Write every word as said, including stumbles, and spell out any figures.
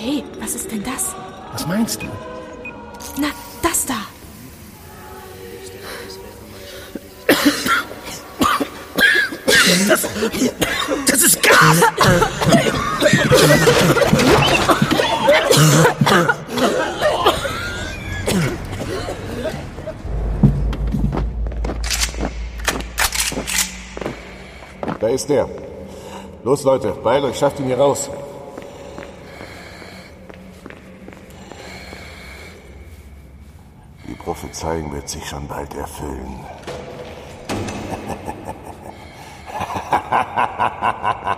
Hey, was ist denn das? Was meinst du? Na, das da. Das, das ist Gas! Da ist der. Los, Leute, beeilt euch, schafft ihn hier raus. Die Prophezeiung wird sich schon bald erfüllen.